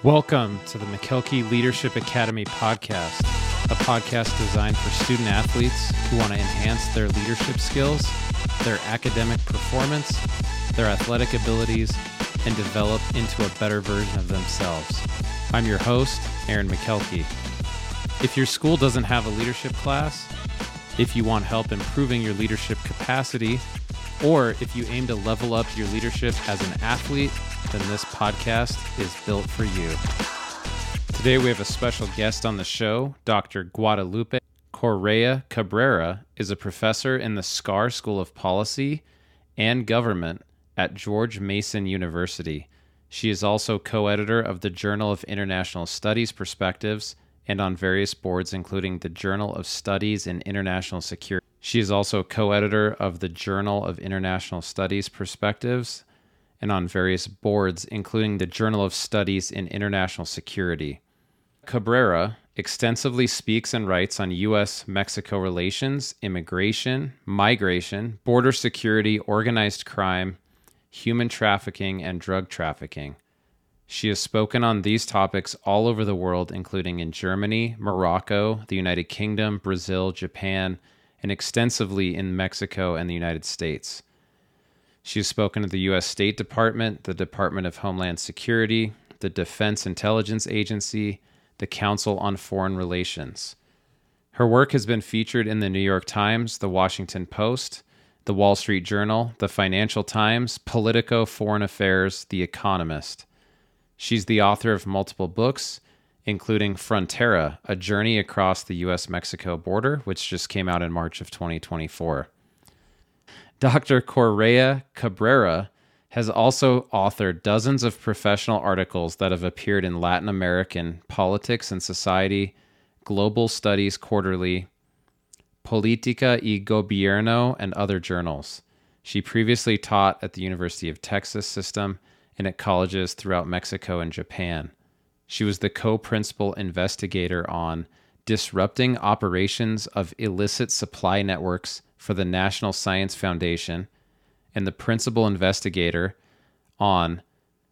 Welcome to the McKelkey Leadership Academy podcast, a podcast designed for student athletes who want to enhance their leadership skills, their academic performance, their athletic abilities, and develop into a better version of themselves. I'm your host, Aaron McKelkey. If your school doesn't have a leadership class, if you want help improving your leadership capacity, or if you aim to level up your leadership as an athlete, then this podcast is built for you. Today we have a special guest on the show. Dr. Guadalupe Correa Cabrera is a professor in the SCAR School of Policy and Government at George Mason University. She is also co-editor of the Journal of International Studies Perspectives and on various boards, including the Journal of Studies in International Security. She is also co-editor of the Journal of International Studies Perspectives and on various boards, including the Journal of Studies in International Security. Cabrera extensively speaks and writes on U.S.-Mexico relations, immigration, migration, border security, organized crime, human trafficking, and drug trafficking. She has spoken on these topics all over the world, including in Germany, Morocco, the United Kingdom, Brazil, Japan, and extensively in Mexico and the United States. She has spoken to the U.S. State Department, the Department of Homeland Security, the Defense Intelligence Agency, the Council on Foreign Relations. Her work has been featured in the New York Times, the Washington Post, the Wall Street Journal, the Financial Times, Politico, Foreign Affairs, The Economist. She's the author of multiple books, including Frontera, A Journey Across the U.S.-Mexico Border, which just came out in March of 2024. Dr. Correa Cabrera has also authored dozens of professional articles that have appeared in Latin American Politics and Society, Global Studies Quarterly, Política y Gobierno, and other journals. She previously taught at the University of Texas System and at colleges throughout Mexico and Japan. She was the co-principal investigator on Disrupting Operations of Illicit Supply Networks for the National Science Foundation and the principal investigator on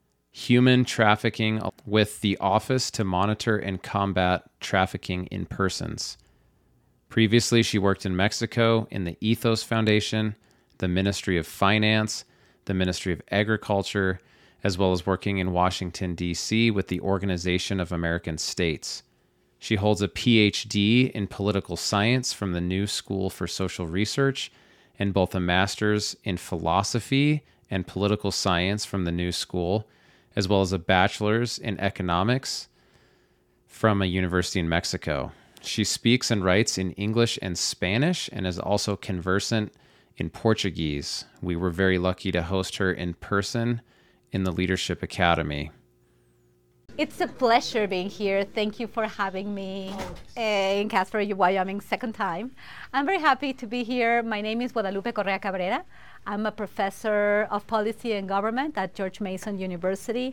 Human Trafficking with the Office to Monitor and Combat Trafficking in Persons. Previously, she worked in Mexico in the Ethos Foundation, the Ministry of Finance, the Ministry of Agriculture, as well as working in Washington, D.C. with the Organization of American States. She holds a PhD in political science from the New School for Social Research and both a master's in philosophy and political science from the New School, as well as a bachelor's in economics from a university in Mexico. She speaks and writes in English and Spanish and is also conversant in Portuguese. We were very lucky to host her in person in the Leadership Academy. It's a pleasure being here. Thank you for having me in Casper, Wyoming, second time. I'm very happy to be here. My name is Guadalupe Correa Cabrera. I'm a professor of policy and government at George Mason University.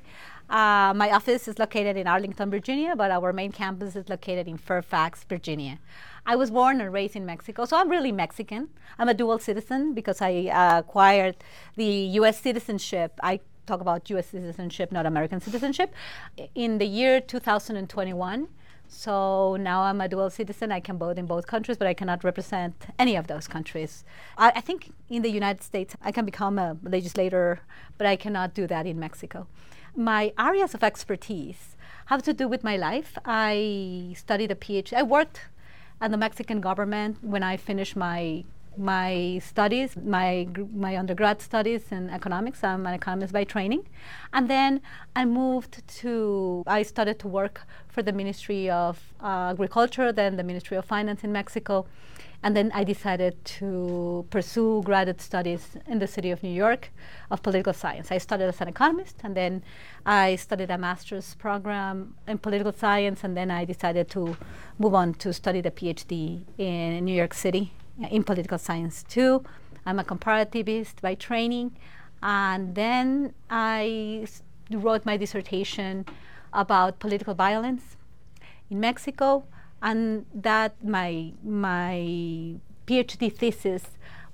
My office is located in Arlington, Virginia, but our main campus is located in Fairfax, Virginia. I was born and raised in Mexico, so I'm really Mexican. I'm a dual citizen because I acquired the U.S. citizenship. I talk about U.S. citizenship, not American citizenship, in the year 2021. So now I'm a dual citizen. I can vote in both countries, but I cannot represent any of those countries. I think in the United States, I can become a legislator, but I cannot do that in Mexico. My areas of expertise have to do with my life. I studied a PhD. I worked at the Mexican government when I finished my studies, my undergrad studies in economics. I'm an economist by training. And then I started to work for the Ministry of Agriculture, then the Ministry of Finance in Mexico. And then I decided to pursue graduate studies in the city of New York of political science. I started as an economist, and then I studied a master's program in political science, and then I decided to move on to study the PhD in New York City in political science too. I'm a comparativist by training. And then I wrote my dissertation about political violence in Mexico. And that my PhD thesis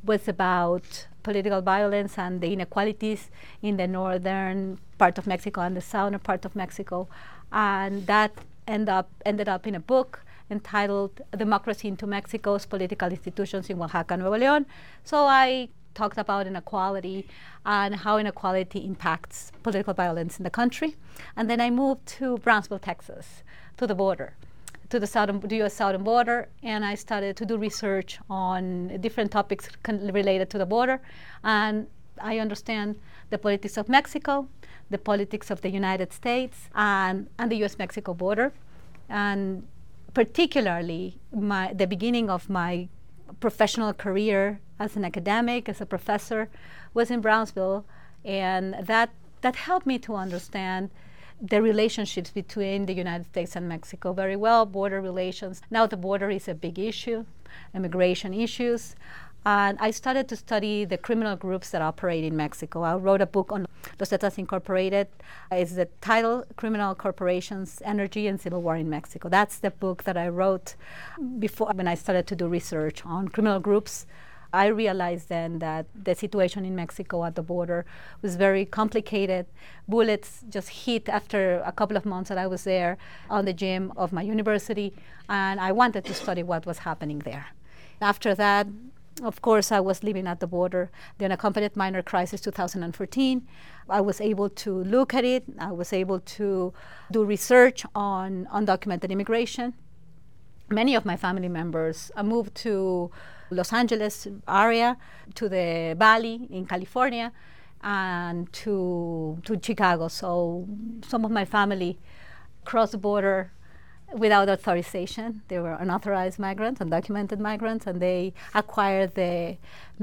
was about political violence and the inequalities in the northern part of Mexico and the southern part of Mexico. And that ended up in a book entitled Democracy into Mexico's Political Institutions in Oaxaca, Nuevo León. So I talked about inequality and how inequality impacts political violence in the country. And then I moved to Brownsville, Texas, to the border, to the U.S. southern border, and I started to do research on different topics related to the border. And I understand the politics of Mexico, the politics of the United States, and the U.S.-Mexico border. And particularly the beginning of my professional career as an academic, as a professor, was in Brownsville, and that helped me to understand the relationships between the United States and Mexico very well, border relations. Now the border is a big issue, immigration issues. And I started to study the criminal groups that operate in Mexico. I wrote a book on Los Zetas Incorporated. It's the title, Criminal Corporations, Energy and Civil War in Mexico. That's the book that I wrote before when I started to do research on criminal groups. I realized then that the situation in Mexico at the border was very complicated. Bullets just hit after a couple of months that I was there on the gym of my university, and I wanted to study what was happening there. After that, of course, I was living at the border. The unaccompanied minor crisis 2014. I was able to look at it. I was able to do research on undocumented immigration. Many of my family members moved to Los Angeles area, to the Valley in California, and to Chicago. So some of my family crossed the border without authorization. They were unauthorized migrants, undocumented migrants, and they acquired the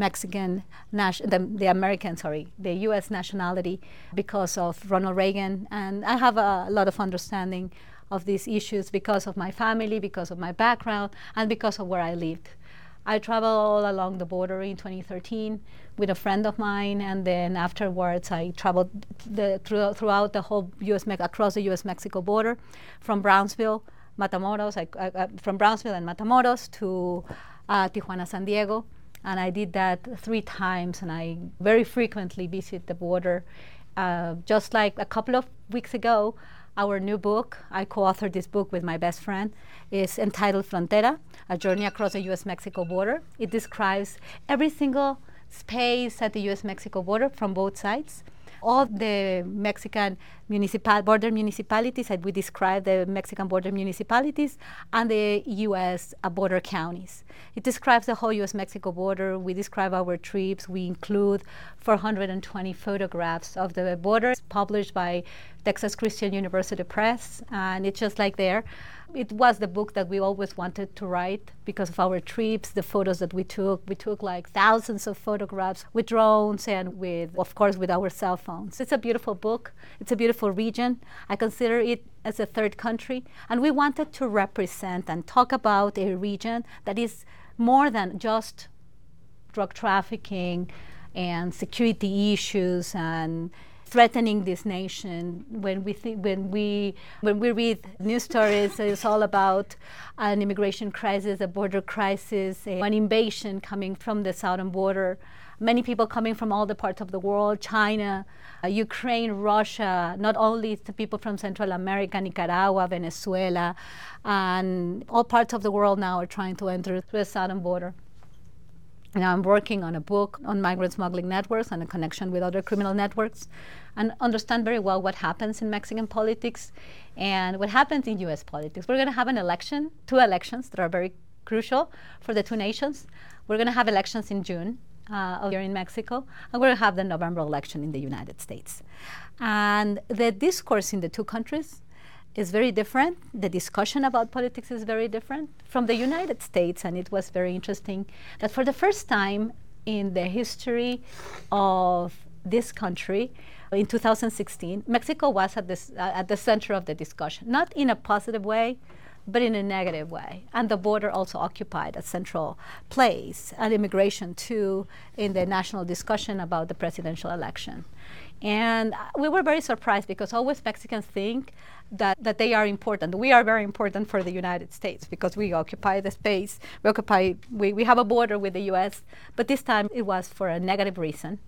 the U.S. nationality because of Ronald Reagan. And I have a lot of understanding of these issues because of my family, because of my background, and because of where I lived. I traveled all along the border in 2013 with a friend of mine, and then afterwards I traveled throughout the whole across the U.S.-Mexico border, from Brownsville, Matamoros, from Brownsville and Matamoros to Tijuana, San Diego, and I did that 3 times, and I very frequently visit the border. Just like a couple of weeks ago, our new book, I co-authored this book with my best friend, is entitled Frontera, A Journey Across the U.S.-Mexico Border. It describes every single space at the U.S.-Mexico border from both sides. All the Mexican border municipalities, we describe the Mexican border municipalities and the U.S. Border counties. It describes the whole U.S.-Mexico border. We describe our trips. We include 420 photographs of the border published by Texas Christian University Press, and it's just like there. It was the book that we always wanted to write because of our trips, the photos that we took. We took like thousands of photographs with drones and of course, with our cell phones. It's a beautiful book. It's a beautiful region. I consider it as a third country. And we wanted to represent and talk about a region that is more than just drug trafficking and security issues and threatening this nation. When we read news stories, it's all about an immigration crisis, a border crisis, an invasion coming from the southern border. Many people coming from all the parts of the world, China, Ukraine, Russia, not only the people from Central America, Nicaragua, Venezuela, and all parts of the world now are trying to enter the southern border. Now I'm working on a book on migrant smuggling networks and a connection with other criminal networks, and understand very well what happens in Mexican politics and what happens in U.S. politics. We're going to have an election, 2 elections that are very crucial for the 2 nations. We're going to have elections in June here in Mexico, and we're going to have the November election in the United States. And the discourse in the 2 countries is very different. The discussion about politics is very different from the United States, and it was very interesting that for the first time in the history of this country, in 2016, Mexico was at the center of the discussion, not in a positive way, but in a negative way. And the border also occupied a central place, and immigration too, in the national discussion about the presidential election. And we were very surprised because always Mexicans think that they are important. We are very important for the United States because we occupy the space. We have a border with the US, but this time it was for a negative reason.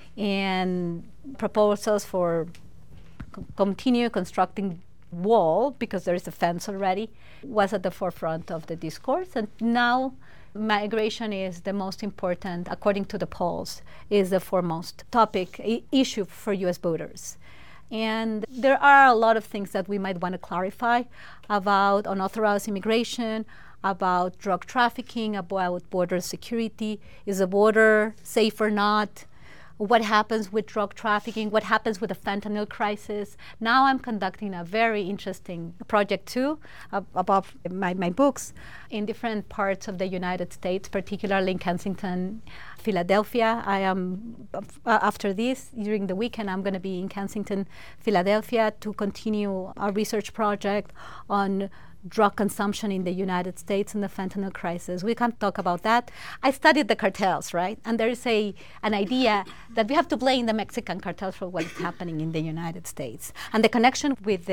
And proposals for continue constructing wall, because there is a fence already, was at the forefront of the discourse. And now migration is the most important, according to the polls, is the foremost issue for US voters. And there are a lot of things that we might want to clarify about unauthorized immigration, about drug trafficking, about border security. Is the border safe or not? What happens with drug trafficking? What happens with the fentanyl crisis? Now I'm conducting a very interesting project too, about my books in different parts of the United States, particularly in Kensington, Philadelphia. I am, after this, during the weekend, I'm going to be in Kensington, Philadelphia to continue a research project on drug consumption in the United States and the fentanyl crisis. We can talk about that. I studied the cartels, right? And there is an idea that we have to blame the Mexican cartels for what is happening in the United States. And the connection with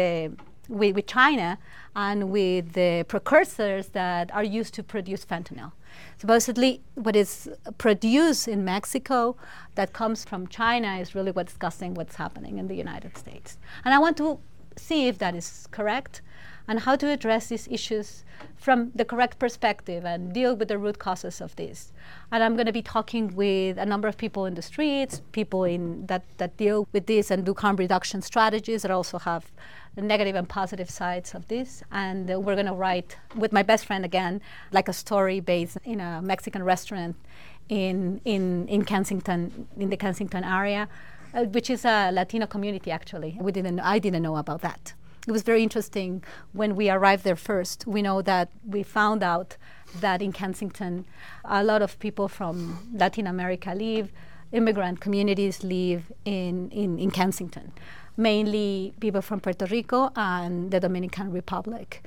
China and with the precursors that are used to produce fentanyl. Supposedly, what is produced in Mexico that comes from China is really what's causing what's happening in the United States. And I want to see if that is correct, and how to address these issues from the correct perspective and deal with the root causes of this. And I'm going to be talking with a number of people in the streets, people that deal with this and do harm reduction strategies that also have the negative and positive sides of this. And we're going to write with my best friend again, like a story based in a Mexican restaurant in Kensington, in the Kensington area, which is a Latino community actually. I didn't know about that. It was very interesting when we arrived there first. We found out that in Kensington, a lot of people from Latin America live, immigrant communities live in Kensington, mainly people from Puerto Rico and the Dominican Republic.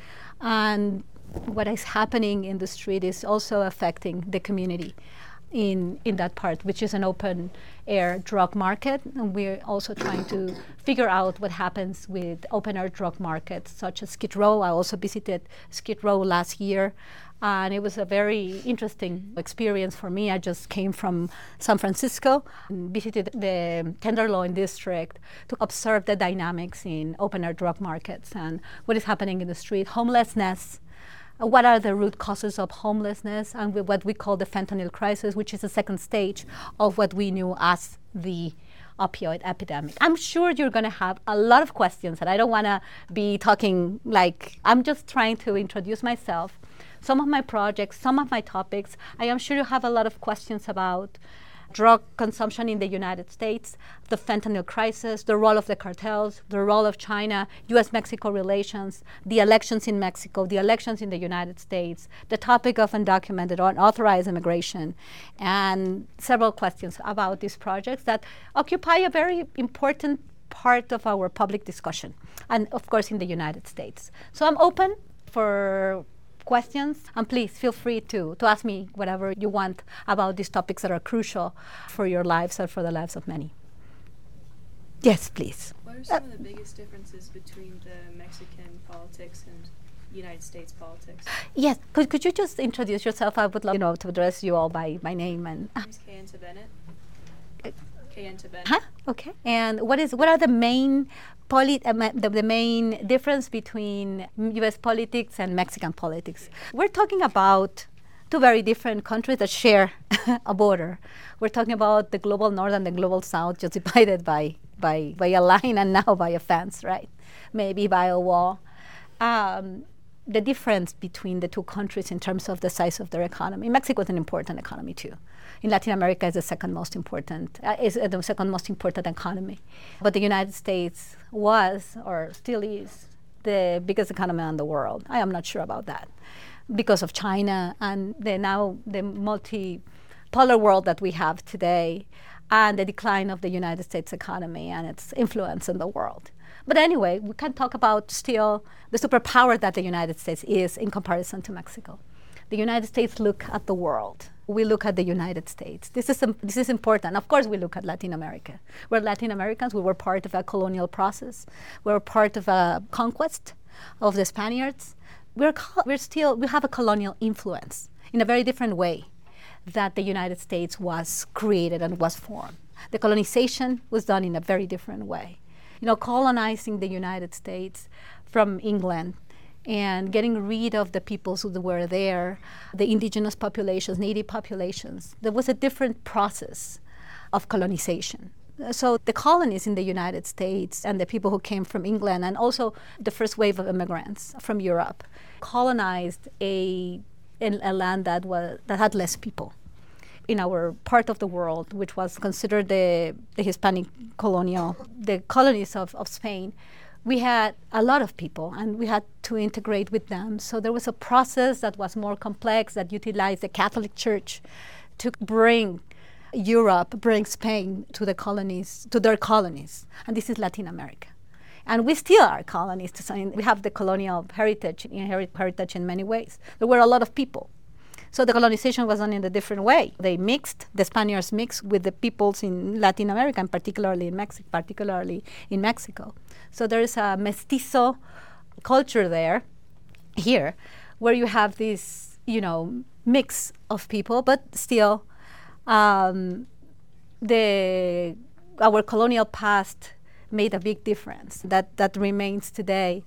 And what is happening in the street is also affecting the community in that part, which is an open air drug market. And we're also trying to figure out what happens with open air drug markets such as Skid Row. I also visited Skid Row last year, and it was a very interesting experience for me. I just came from San Francisco and visited the Tenderloin district to observe the dynamics in open air drug markets and what is happening in the street, homelessness. What are the root causes of homelessness and what we call the fentanyl crisis, which is the second stage of what we knew as the opioid epidemic. I'm sure you're going to have a lot of questions, and I don't want to be talking like I'm just trying to introduce myself, some of my projects, some of my topics. I am sure you have a lot of questions about drug consumption in the United States, the fentanyl crisis, the role of the cartels, the role of China, U.S.-Mexico relations, the elections in Mexico, the elections in the United States, the topic of undocumented or unauthorized immigration, and several questions about these projects that occupy a very important part of our public discussion, and of course in the United States. So I'm open for questions, and please feel free to ask me whatever you want about these topics that are crucial for your lives and for the lives of many. Yes, please. What are some of the biggest differences between the Mexican politics and United States politics? Yes, could you just introduce yourself? I would love to address you all by my name. And My name is Kayenta Bennett. Kayenta Bennett. Huh? Okay. And what are the main the main difference between U.S. politics and Mexican politics? We're talking about two very different countries that share a border. We're talking about the global north and the global south, just divided by a line and now by a fence, right? Maybe by a wall. The difference between the two countries in terms of the size of their economy. Mexico is an important economy too. In Latin America, is the second most important economy. But the United States was, or still is, the biggest economy in the world. I am not sure about that because of China and the multipolar world that we have today, and the decline of the United States economy and its influence in the world. But anyway, we can talk about still the superpower that the United States is in comparison to Mexico. The United States look at the world we look at the United States. This is important. Of course, we look at Latin America. We're Latin Americans. We were part of a colonial process. We were part of a conquest of the Spaniards. We have a colonial influence in a very different way that the United States was created and was formed. The colonization was done in a very different way. Colonizing the United States from England and getting rid of the peoples who were there, the indigenous populations, native populations. There was a different process of colonization. So the colonies in the United States and the people who came from England and also the first wave of immigrants from Europe colonized a land that had less people. In our part of the world, which was considered the Hispanic the colonies of Spain, we had a lot of people and we had to integrate with them. So there was a process that was more complex that utilized the Catholic Church to bring Spain to their colonies. And this is Latin America. And we still are colonies. We have the colonial heritage in many ways. There were a lot of people. So the colonization was done in a different way. The Spaniards mixed with the peoples in Latin America, and particularly in Mexico. So there is a mestizo culture here, where you have this, mix of people, but still, our colonial past made a big difference. That remains today.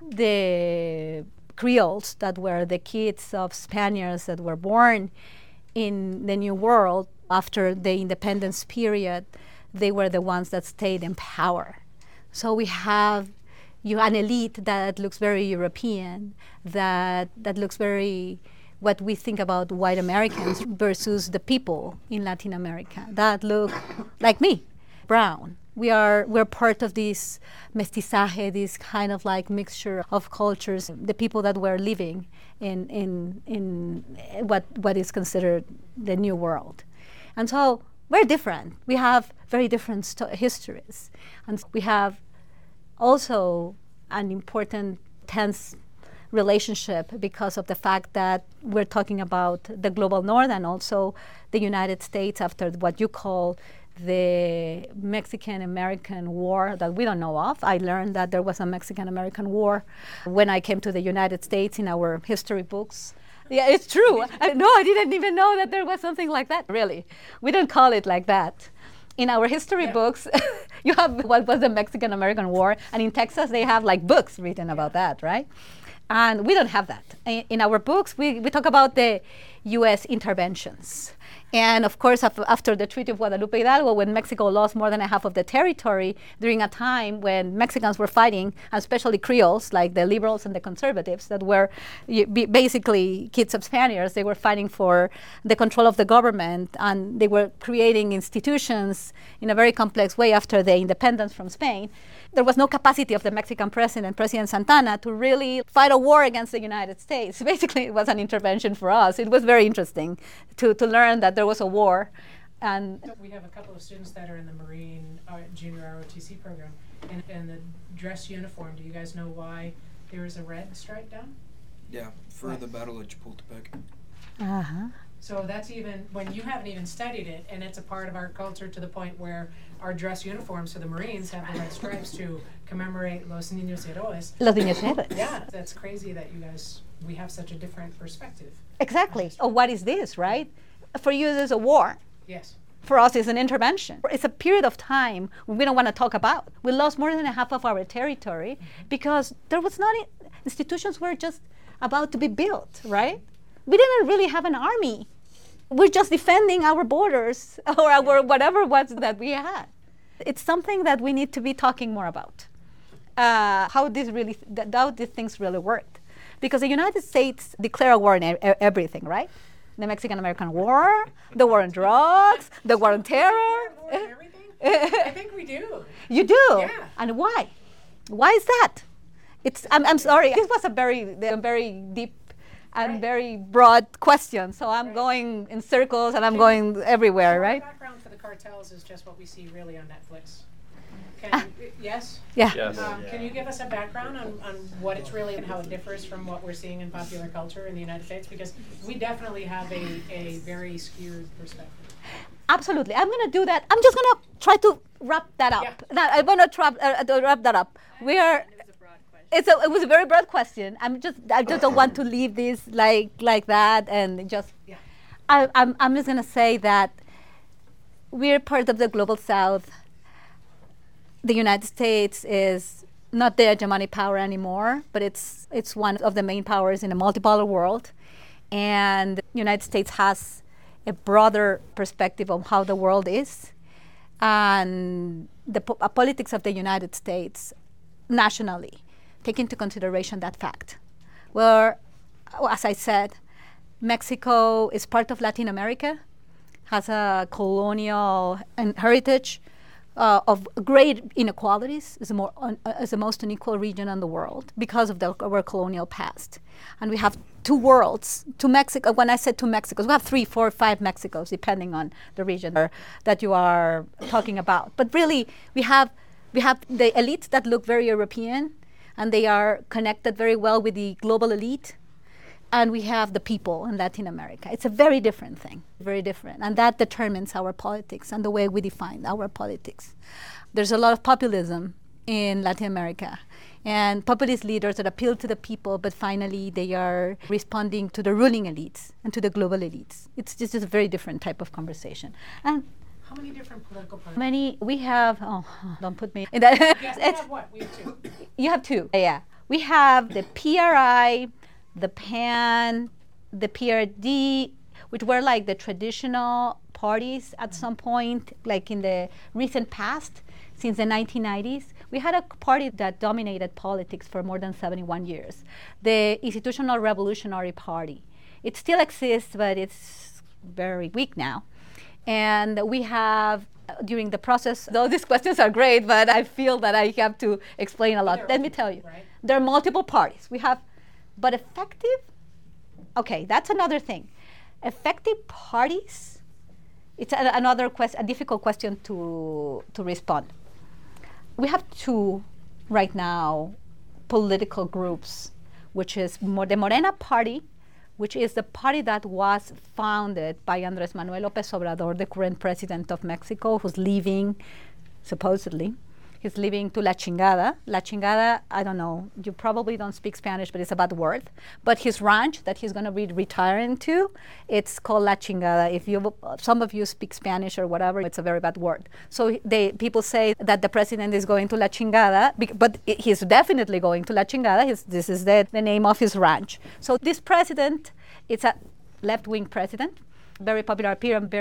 The Creoles that were the kids of Spaniards that were born in the New World after the independence period, they were the ones that stayed in power. So we have an elite that looks very European, that looks very what we think about white Americans versus the people in Latin America that look like me, brown. We're part of this mestizaje, this kind of like mixture of cultures, the people that were living in what is considered the New World. And so we're different. We have very different histories. And we have also an important tense relationship because of the fact that we're talking about the global north and also the United States after what you call the Mexican-American War that we don't know of. I learned that there was a Mexican-American War when I came to the United States in our history books. Yeah, it's true. I didn't even know that there was something like that, really. We don't call it like that. In our history books, you have what was the Mexican-American War, and in Texas they have like books written about that, right? And we don't have that. In our books, we talk about the U.S. interventions. And of course, after the Treaty of Guadalupe Hidalgo, when Mexico lost more than half of the territory during a time when Mexicans were fighting, especially Creoles, like the liberals and the conservatives that were basically kids of Spaniards, they were fighting for the control of the government, and they were creating institutions in a very complex way after the independence from Spain. There was no capacity of the Mexican President Santana, to really fight a war against the United States. Basically, it was an intervention for us. It was very interesting to learn that there was a war. And we have a couple of students that are in the Marine Junior ROTC program. And the dress uniform, do you guys know why there is a red stripe down? Yeah, for the Battle of Chapultepec. Uh-huh. So that's even, when you haven't even studied it, and it's a part of our culture to the point where our dress uniforms for the Marines have the red stripes to commemorate Los Niños Héroes. Los Niños Héroes. Yeah, that's crazy that we have such a different perspective. Exactly. Oh, what is this, right? For you, there's a war. Yes. For us, it's an intervention. It's a period of time we don't want to talk about. We lost more than half of our territory because there was not, institutions were just about to be built, right? We didn't really have an army. We're just defending our borders or our whatever was that we had. It's something that we need to be talking more about. How these things really worked. Because the United States declared a war on everything, right? The Mexican-American War, the war on drugs, the war on terror. War on everything? I think we do. You do? Yeah. And why? Why is that? I'm sorry. This was a very deep and very broad question. So I'm going in circles and I'm going everywhere, right? The background for the cartels is just what we see really on Netflix. Yes? Yeah. Yes. Can you give us a background on what it's really and how it differs from what we're seeing in popular culture in the United States? Because we definitely have a very skewed perspective. Absolutely. I'm going to do that. I'm just going to try to wrap that up. Yeah. I'm going to wrap that up. We are. It was a broad question. It was a very broad question. I just don't want to leave this like that and just. Yeah. I'm just going to say that we're part of the global South. The United States is not the hegemonic power anymore, but it's one of the main powers in a multipolar world, and the United States has a broader perspective of how the world is, and the politics of the United States nationally take into consideration that fact. Where, as I said, Mexico is part of Latin America, has a colonial heritage of great inequalities, is the most unequal region in the world because of our colonial past. And we have two worlds, two Mexico. When I said two Mexicos, we have 3, 4, 5 Mexicos, depending on the region that you are talking about. But really, we have the elites that look very European, and they are connected very well with the global elite. And we have the people in Latin America. It's a very different thing, very different. And that determines our politics and the way we define our politics. There's a lot of populism in Latin America, and populist leaders that appeal to the people, but finally they are responding to the ruling elites and to the global elites. It's just a very different type of conversation. And How many different political parties? we have, don't put me in that. Yes, we have what? We have 2. You have 2, yeah. We have the PRI, the PAN, the PRD, which were like the traditional parties at some point, like in the recent past, since the 1990s. We had a party that dominated politics for more than 71 years, the Institutional Revolutionary Party. It still exists, but it's very weak now. And we have, during the process, though these questions are great, but I feel that I have to explain a lot. Let me tell you, right? there are multiple parties. We have. But effective, okay, that's another thing. Effective parties, it's another question, a difficult question to respond. We have 2 right now political groups, which is the Morena Party, which is the party that was founded by Andrés Manuel López Obrador, the current president of Mexico, who's leaving, supposedly. He's leaving to La Chingada. La Chingada, I don't know, you probably don't speak Spanish, but it's a bad word. But his ranch that he's going to be retiring to, it's called La Chingada. If some of you speak Spanish or whatever, it's a very bad word. So people say that the president is going to La Chingada, but he's definitely going to La Chingada. This is the name of his ranch. So this president, it's a left-wing president, very popular appear and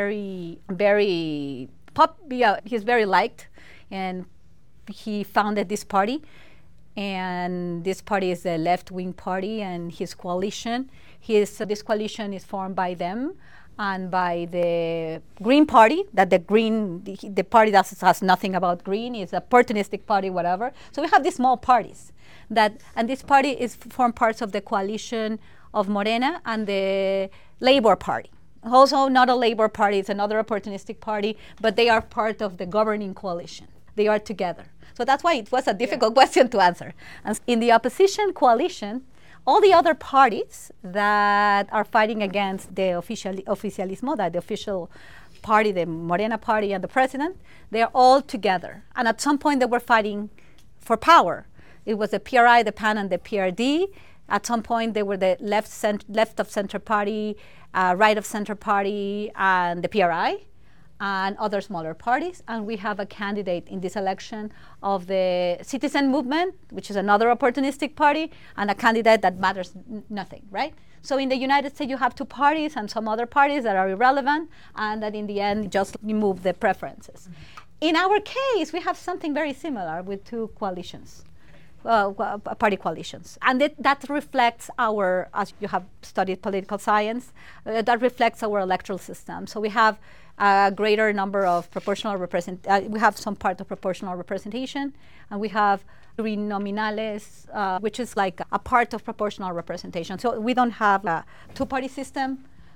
he's very liked, and he founded this party, and this party is the left-wing party, and his coalition. This coalition is formed by them and by the Green Party. That the party that has nothing about green, is a opportunistic party, whatever. So we have these small parties and this party is formed parts of the coalition of Morena and the Labor Party. Also, not a Labor Party; it's another opportunistic party, but they are part of the governing coalition. They are together. So that's why it was a difficult question to answer. And in the opposition coalition, all the other parties that are fighting against the oficialismo, the official party, the Morena Party and the president, they are all together. And at some point they were fighting for power. It was the PRI, the PAN, and the PRD. At some point they were the left of center party, right of center party, and the PRI, and other smaller parties. And we have a candidate in this election of the Citizen Movement, which is another opportunistic party, and a candidate that matters nothing, right? So in the United States, you have 2 parties and some other parties that are irrelevant, and that in the end just remove the preferences. In our case, we have something very similar with 2 coalitions. Party coalitions. And that reflects our, as you have studied political science, that reflects our electoral system. So we have a greater number of proportional we have some part of proportional representation, and we have uninominales, which is like a part of proportional representation. So we don't have a 2-party system,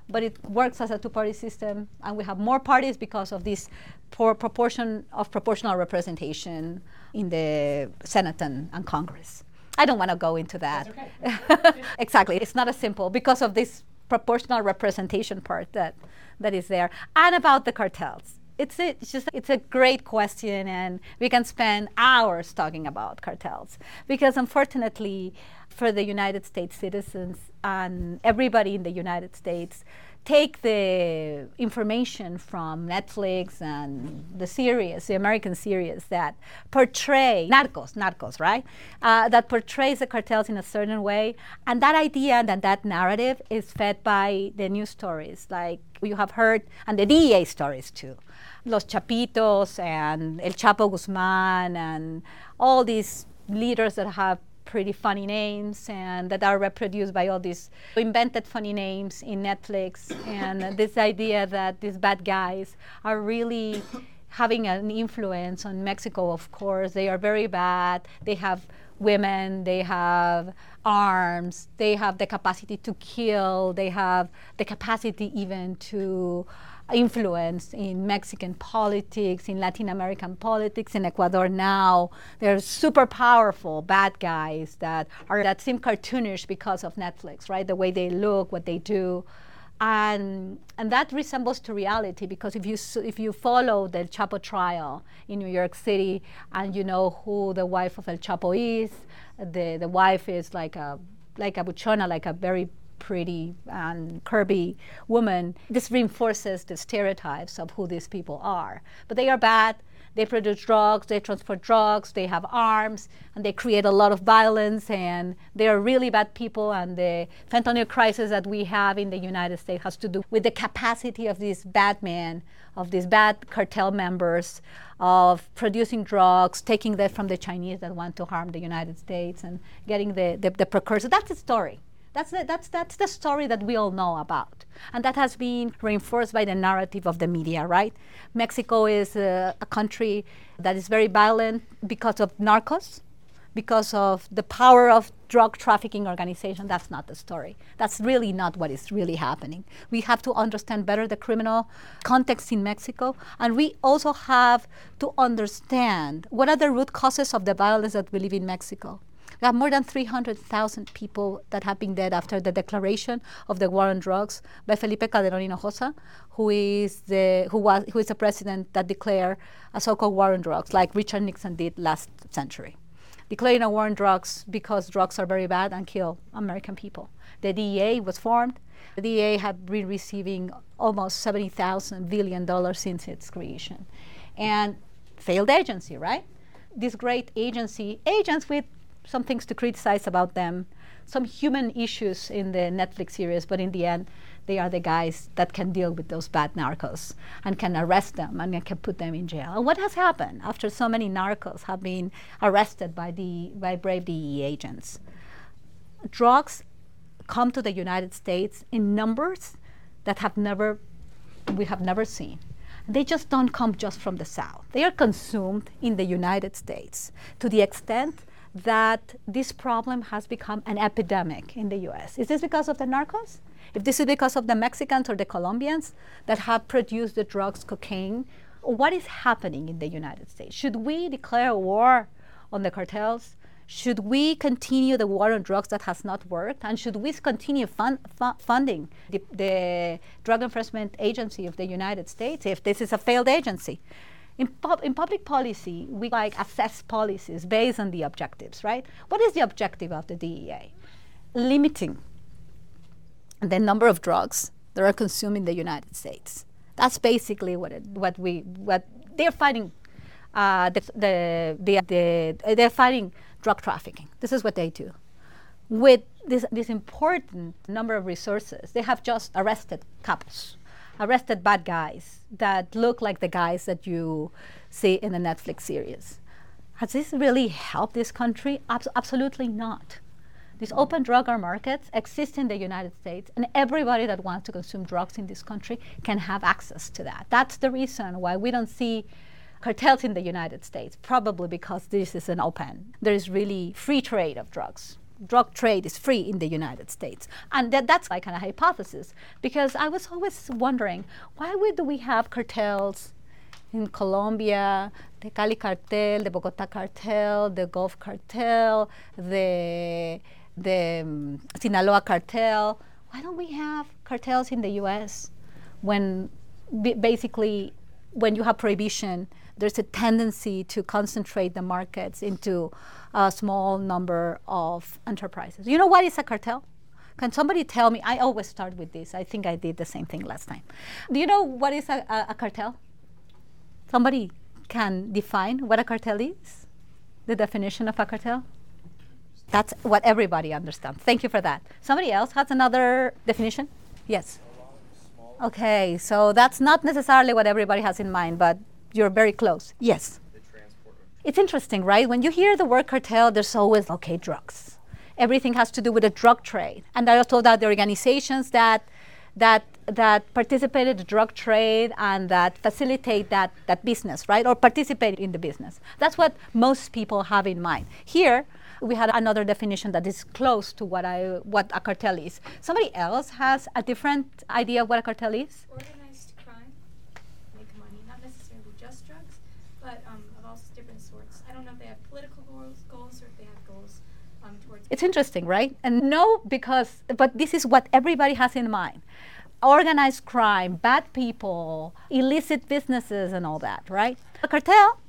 but it works as a two-party system, and we have more parties because of this poor proportional representation in the Senate and Congress. I don't want to go into that. That's okay. Exactly. It's not as simple because of this proportional representation part that is there. And about the cartels. It's a great question, and we can spend hours talking about cartels because unfortunately for the United States citizens and everybody in the United States take the information from Netflix and the American series that portray Narcos, right? That portrays the cartels in a certain way. And that idea and that narrative is fed by the news stories, like you have heard, and the DEA stories too. Los Chapitos and El Chapo Guzman and all these leaders that have pretty funny names and that are reproduced by all these invented funny names in Netflix. And this idea that these bad guys are really having an influence on Mexico, of course. They are very bad. They have women, they have arms, they have the capacity to kill, they have the capacity even to influence in Mexican politics, in Latin American politics, in Ecuador now. They're super powerful bad guys that seem cartoonish because of Netflix, right? The way they look, what they do. And that resembles to reality because if you follow the El Chapo trial in New York City and you know who the wife of El Chapo is, the wife is like a buchona, like a very pretty and curvy woman. This reinforces the stereotypes of who these people are. But they are bad. They produce drugs, they transport drugs, they have arms, and they create a lot of violence, and they are really bad people. And the fentanyl crisis that we have in the United States has to do with the capacity of these bad men, of these bad cartel members, of producing drugs, taking that from the Chinese that want to harm the United States, and getting the precursor. That's the story. That's the story that we all know about. And that has been reinforced by the narrative of the media, right? Mexico is a country that is very violent because of narcos, because of the power of drug trafficking organization. That's not the story. That's really not what is really happening. We have to understand better the criminal context in Mexico, and we also have to understand what are the root causes of the violence that we live in Mexico. We have more than 300,000 people that have been dead after the declaration of the war on drugs by Felipe Calderón Hinojosa, who is the president that declared a so-called war on drugs, like Richard Nixon did last century, declaring a war on drugs because drugs are very bad and kill American people. The DEA was formed. The DEA had been receiving almost $70,000 billion since its creation, and failed agency, right? This great agency, agents with some things to criticize about them, some human issues in the Netflix series, but in the end, they are the guys that can deal with those bad narcos and can arrest them and can put them in jail. And what has happened after so many narcos have been arrested by brave DEA agents? Drugs come to the United States in numbers that we have never seen. They just don't come just from the South. They are consumed in the United States to the extent that this problem has become an epidemic in the US. Is this because of the narcos? If this is because of the Mexicans or the Colombians that have produced the drugs, cocaine, what is happening in the United States? Should we declare a war on the cartels? Should we continue the war on drugs that has not worked? And should we continue funding the Drug Enforcement Agency of the United States if this is a failed agency? In public policy, we assess policies based on the objectives, right? What is the objective of the DEA? Limiting the number of drugs that are consumed in the United States. That's basically what they're fighting. They're fighting drug trafficking. This is what they do. With this important number of resources, they have just arrested couples. Arrested bad guys that look like the guys that you see in the Netflix series. Has this really helped this country? Absolutely not. These open drug markets exist in the United States, and everybody that wants to consume drugs in this country can have access to that. That's the reason why we don't see cartels in the United States, probably because this is an open. There is really free trade of drugs. drug trade is free in the United States. And that's my kind of hypothesis, because I was always wondering, why do we have cartels in Colombia, the Cali cartel, the Bogota cartel, the Gulf cartel, the Sinaloa cartel? Why don't we have cartels in the U.S. when basically when you have prohibition, there's a tendency to concentrate the markets into a small number of enterprises? You know what is a cartel? Can somebody tell me? I always start with this. I think I did the same thing last time. Do you know what is a cartel? Somebody can define what a cartel is? The definition of a cartel? That's what everybody understands. Thank you for that. Somebody else has another definition? Yes. Okay, so that's not necessarily what everybody has in mind, but you're very close. Yes. It's interesting, right? When you hear the word cartel, there's always, okay, drugs. Everything has to do with the drug trade. And I was told that the organizations that participate in the drug trade and that facilitate that business, right? Or participate in the business. That's what most people have in mind. Here, we had another definition that is close to what a cartel is. Somebody else has a different idea of what a cartel is? Organized crime, make money, not necessarily just drugs, but of all different sorts. I don't know if they have political goals or if they have goals towards... It's interesting, right? And no, but this is what everybody has in mind. Organized crime, bad people, illicit businesses and all that, right? A cartel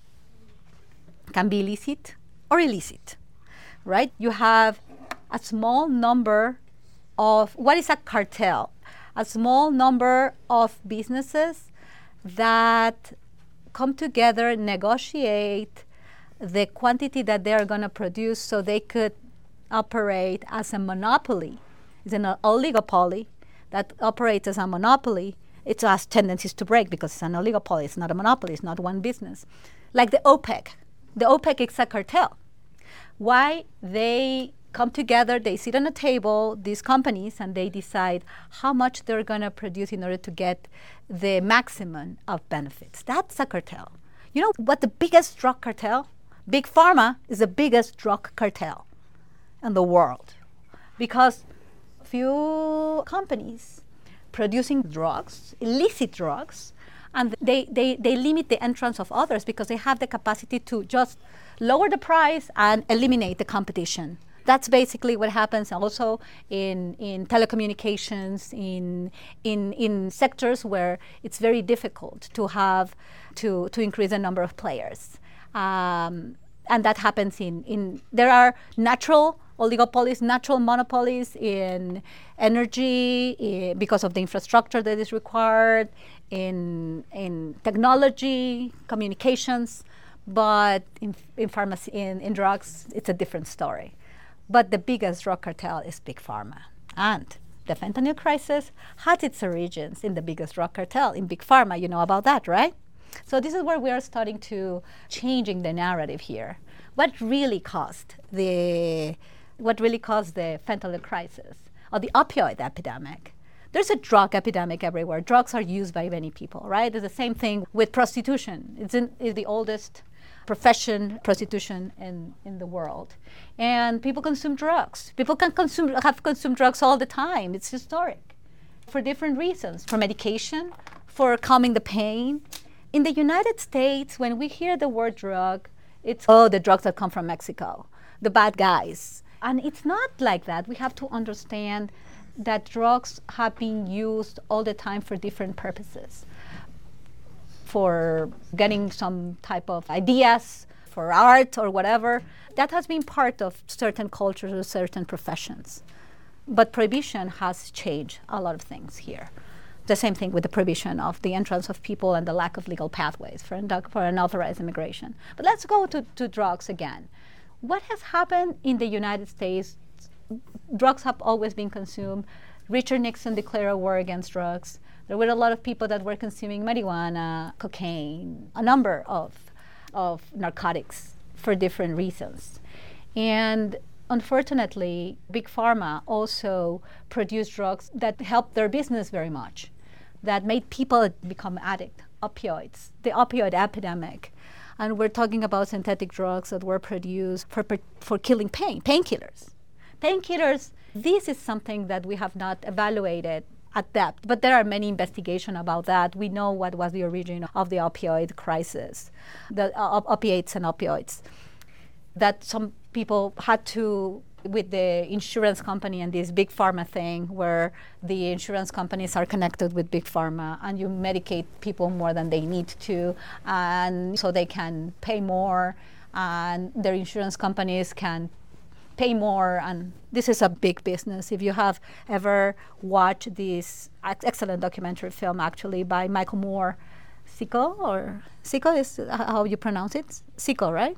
can be illicit or illicit. Right? You have a small number of, what is a cartel? A small number of businesses that come together, negotiate the quantity that they are going to produce so they could operate as a monopoly. It's an oligopoly that operates as a monopoly. It has tendencies to break because it's an oligopoly. It's not a monopoly. It's not one business. Like the OPEC. The OPEC is a cartel. Why? They come together, they sit on a table, these companies, and they decide how much they're going to produce in order to get the maximum of benefits. That's a cartel. You know what the biggest drug cartel? Big Pharma is the biggest drug cartel in the world, because few companies producing drugs, illicit drugs, and they limit the entrance of others because they have the capacity to just lower the price and eliminate the competition. That's basically what happens also in telecommunications, in sectors where it's very difficult to have to increase the number of players. And that happens there are natural oligopolies, natural monopolies in energy because of the infrastructure that is required, in technology, communications, but in pharmacy, in drugs, it's a different story. But the biggest drug cartel is Big Pharma. And the fentanyl crisis has its origins in the biggest drug cartel, in Big Pharma. You know about that, right? So this is where we are starting to changing the narrative here. What really caused the fentanyl crisis or the opioid epidemic? There's a drug epidemic everywhere. Drugs are used by many people, right? It's the same thing with prostitution. It's the oldest profession, prostitution in the world. And people consume drugs. People have consumed drugs all the time. It's historic for different reasons, for medication, for calming the pain. In the United States, when we hear the word drug, it's, the drugs that come from Mexico, the bad guys. And it's not like that. We have to understand that drugs have been used all the time for different purposes. For getting some type of ideas, for art or whatever. That has been part of certain cultures or certain professions. But prohibition has changed a lot of things here. The same thing with the prohibition of the entrance of people and the lack of legal pathways for unauthorized immigration. But let's go to drugs again. What has happened in the United States? Drugs have always been consumed. Richard Nixon declared a war against drugs. There were a lot of people that were consuming marijuana, cocaine, a number of narcotics for different reasons. And unfortunately, Big Pharma also produced drugs that helped their business very much, that made people become addict, opioids, the opioid epidemic. And we're talking about synthetic drugs that were produced for killing pain, painkillers. Painkillers, this is something that we have not evaluated at depth, but there are many investigations about that. We know what was the origin of the opioid crisis, the opiates and opioids, that some people had to, with the insurance company and this big pharma thing where the insurance companies are connected with big pharma and you medicate people more than they need to, and so they can pay more and their insurance companies can pay more, and this is a big business. If you have ever watched this excellent documentary film actually by Michael Moore, Sicko is how you pronounce it? Sicko, right?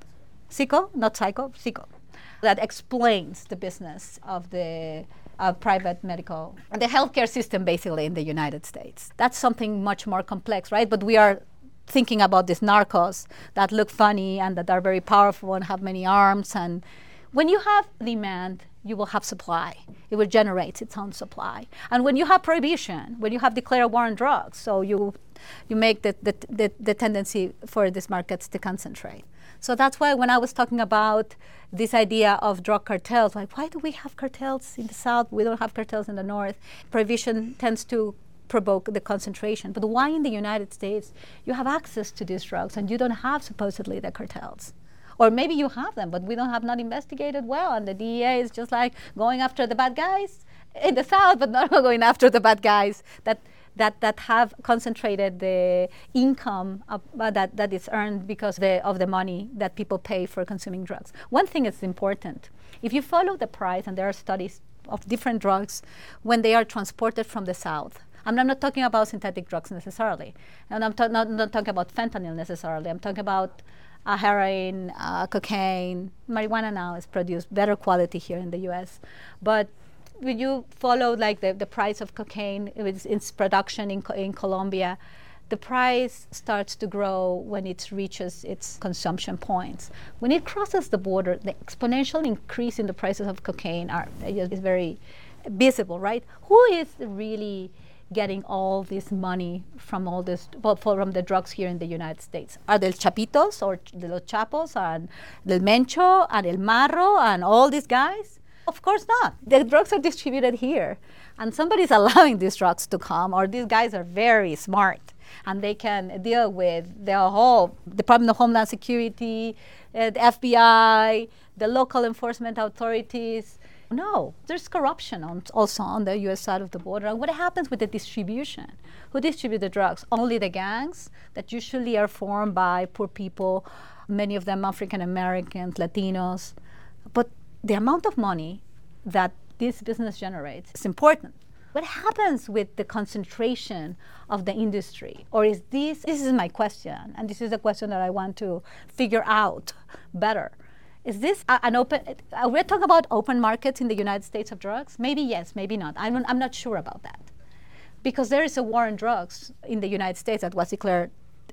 Sicko, not psycho, Sicko. That explains the business of the private medical, the healthcare system basically in the United States. That's something much more complex, right? But we are thinking about these narcos that look funny and that are very powerful and have many arms. And when you have demand, you will have supply. It will generate its own supply. And when you have prohibition, when you have declared war on drugs, so you make the tendency for these markets to concentrate. So that's why when I was talking about this idea of drug cartels, like why do we have cartels in the South? We don't have cartels in the North. Prohibition tends to provoke the concentration. But why in the United States you have access to these drugs and you don't have supposedly the cartels? Or maybe you have them, but we don't have not investigated well, and the DEA is just like going after the bad guys in the South, but not going after the bad guys that have concentrated the income that is earned because of the money that people pay for consuming drugs. One thing is important. If you follow the price, and there are studies of different drugs when they are transported from the South. I'm not talking about synthetic drugs necessarily, and I'm not talking about fentanyl necessarily. I'm talking about heroin, cocaine. Marijuana now is produced better quality here in the U.S. But when you follow like the price of cocaine, its production in Colombia, the price starts to grow when it reaches its consumption points. When it crosses the border, the exponential increase in the prices of cocaine is very visible, right? Who is really getting all this money from all this, from the drugs here in the United States? Are the Chapitos or the Los Chapos and the Mencho and El Marro and all these guys? Of course not. The drugs are distributed here, and somebody's allowing these drugs to come, or these guys are very smart, and they can deal with the whole Department of Homeland Security, the FBI, the local enforcement authorities. No, there's corruption also on the U.S. side of the border. And what happens with the distribution? Who distribute the drugs? Only the gangs that usually are formed by poor people, many of them African Americans, Latinos. But the amount of money that this business generates is important. What happens with the concentration of the industry? Or is this is my question, and this is a question that I want to figure out better. Is this an open, we're talking about open markets in the United States of drugs? Maybe yes, maybe not. I'm not sure about that. Because there is a war on drugs in the United States that was declared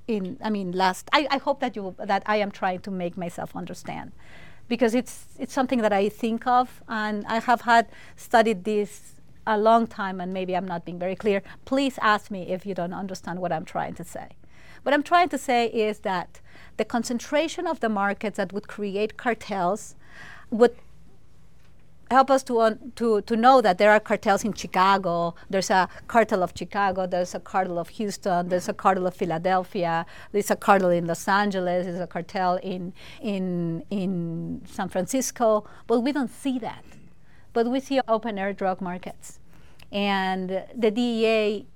I hope that I am trying to make myself understand. Because it's something that I think of, and I have studied this a long time, and maybe I'm not being very clear. Please ask me if you don't understand what I'm trying to say. What I'm trying to say is that the concentration of the markets that would create cartels would help us to know that there are cartels in Chicago. There's a cartel of Chicago. There's a cartel of Houston. There's a cartel of Philadelphia. There's a cartel in Los Angeles. There's a cartel in San Francisco. But we don't see that. But we see open air drug markets. And the DEA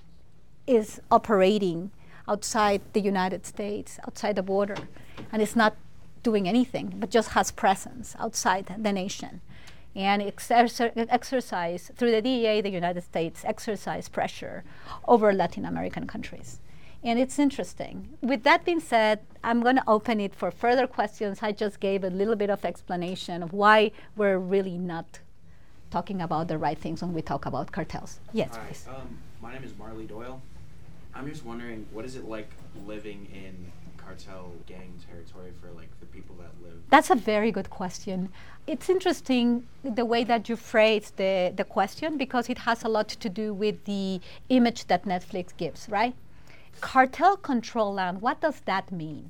is operating outside the United States, outside the border, and it's not doing anything, but just has presence outside the nation. And exercise, through the DEA, the United States exercise pressure over Latin American countries. And it's interesting. With that being said, I'm going to open it for further questions. I just gave a little bit of explanation of why we're really not talking about the right things when we talk about cartels. Yes, Hi, please. my name is Marley Doyle. I'm just wondering, what is it like living in cartel gang territory for like the people that live? That's a very good question. It's interesting the way that you phrase the question, because it has a lot to do with the image that Netflix gives, right? Cartel control land, what does that mean?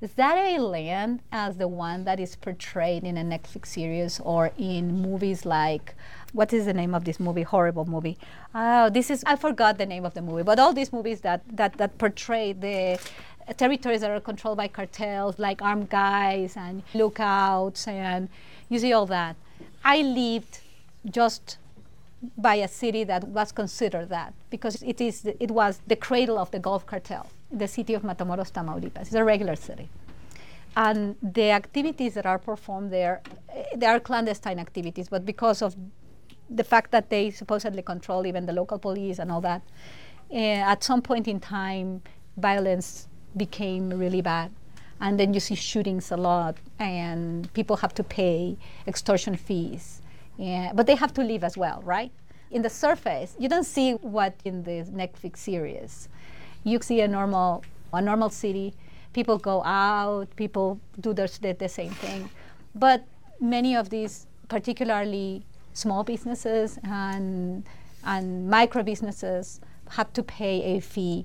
Is that a land as the one that is portrayed in a Netflix series or in movies like, what is the name of this movie? Horrible movie. I forgot the name of the movie, but all these movies that portray the territories that are controlled by cartels, like Armed Guys and Lookouts, and you see all that. I lived just by a city that was considered that, because it was the cradle of the Gulf Cartel, the city of Matamoros, Tamaulipas. It's a regular city. And the activities that are performed there, they are clandestine activities, but because of the fact that they supposedly control even the local police and all that, at some point in time, violence became really bad. And then you see shootings a lot, and people have to pay extortion fees. But they have to live as well, right? In the surface, you don't see what in the Netflix series. You see a normal city. People go out, people do the same thing. But many of these, particularly small businesses and micro businesses, have to pay a fee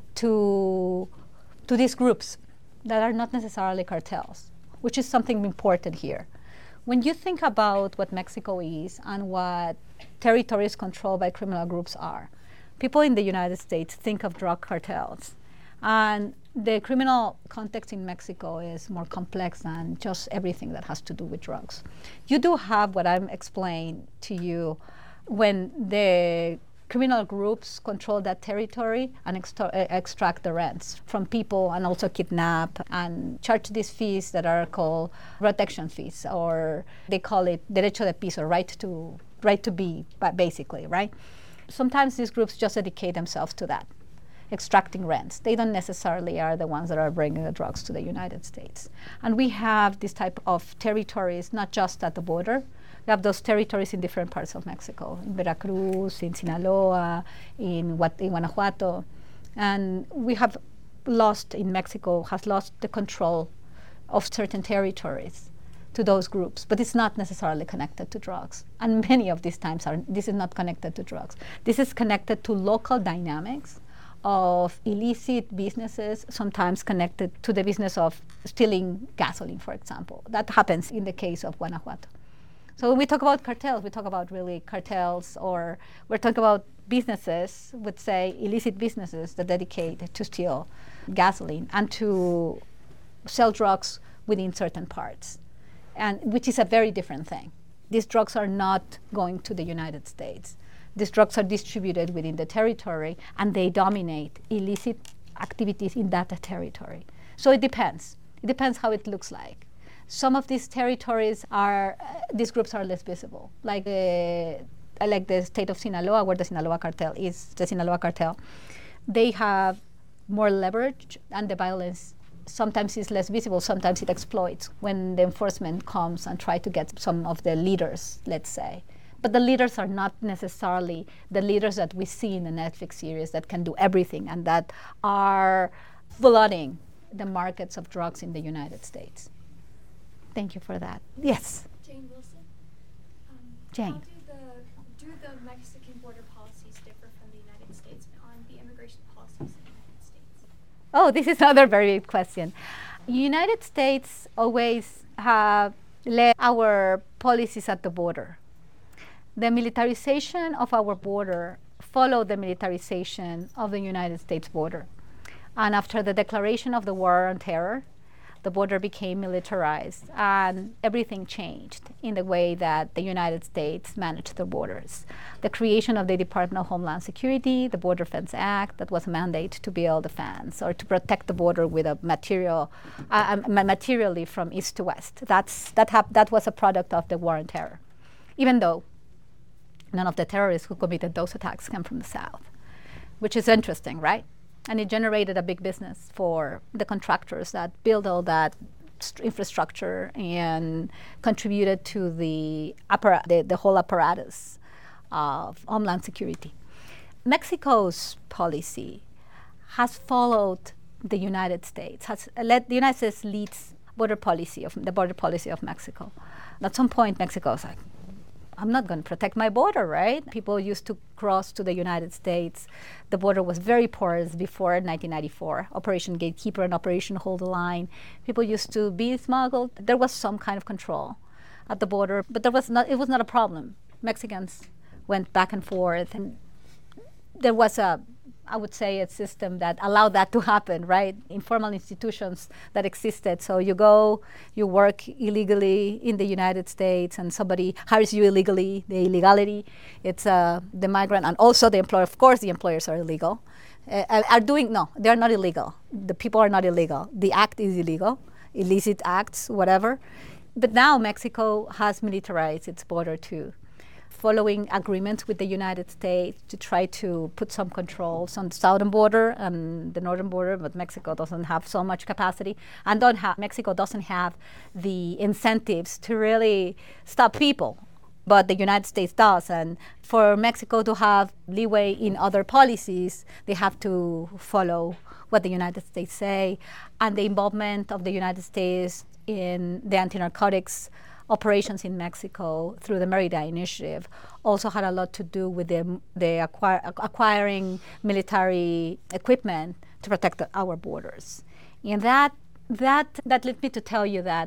to these groups that are not necessarily cartels, which is something important here. When you think about what Mexico is and what territories controlled by criminal groups are, people in the United States think of drug cartels. And the criminal context in Mexico is more complex than just everything that has to do with drugs. You do have what I'm explaining to you when the criminal groups control that territory and extract the rents from people, and also kidnap and charge these fees that are called protection fees, or they call it derecho de piso, right to be, basically, right? Sometimes these groups just dedicate themselves to that, extracting rents. They don't necessarily are the ones that are bringing the drugs to the United States. And we have this type of territories, not just at the border. We have those territories in different parts of Mexico, in Veracruz, in Sinaloa, in Guanajuato. And we have Mexico has lost the control of certain territories to those groups, but it's not necessarily connected to drugs. And many of these times this is not connected to drugs. This is connected to local dynamics of illicit businesses, sometimes connected to the business of stealing gasoline, for example. That happens in the case of Guanajuato. So when we talk about cartels, we talk about really cartels, or we're talking about businesses, would say illicit businesses that dedicate to steal gasoline and to sell drugs within certain parts, and which is a very different thing. These drugs are not going to the United States. These drugs are distributed within the territory, and they dominate illicit activities in that territory. So it depends. It depends how it looks like. Some of these territories these groups are less visible, like the state of Sinaloa, where the Sinaloa cartel is, the Sinaloa cartel. They have more leverage, and the violence sometimes is less visible, sometimes it exploits when the enforcement comes and try to get some of the leaders, let's say. But the leaders are not necessarily the leaders that we see in the Netflix series that can do everything and that are flooding the markets of drugs in the United States. Thank you for that. Yes? Jane Wilson. Jane. How do the Mexican border policies differ from the United States on the immigration policies in the United States? Oh, this is another very good question. United States always have led our policies at the border. The militarization of our border followed the militarization of the United States border. And after the declaration of the War on Terror, the border became militarized, and everything changed in the way that the United States managed their borders. The creation of the Department of Homeland Security, the Border Fence Act, that was a mandate to build a fence or to protect the border with a materially from east to west. That was a product of the War on Terror, even though none of the terrorists who committed those attacks came from the South, which is interesting, right? And it generated a big business for the contractors that built all that infrastructure and contributed to the whole apparatus of Homeland Security. Mexico's policy has followed the United States, the United States leads the border policy of Mexico. At some point, Mexico was like, I'm not going to protect my border, right? People used to cross to the United States. The border was very porous before 1994, Operation Gatekeeper and Operation Hold the Line. People used to be smuggled. There was some kind of control at the border, but it was not a problem. Mexicans went back and forth, and there was I would say, a system that allowed that to happen, right? Informal institutions that existed. So you go, you work illegally in the United States, and somebody hires you illegally. The illegality, it's the migrant, and also the employer. Of course, the employers are illegal. They're not illegal. The people are not illegal. The act is illegal, illicit acts, whatever. But now Mexico has militarized its border too, following agreements with the United States to try to put some controls on the southern border and the northern border, but Mexico doesn't have so much capacity, and Mexico doesn't have the incentives to really stop people, but the United States does. And for Mexico to have leeway in other policies, they have to follow what the United States say, and the involvement of the United States in the anti-narcotics operations in Mexico through the Merida Initiative also had a lot to do with acquiring military equipment to protect our borders. And that led me to tell you that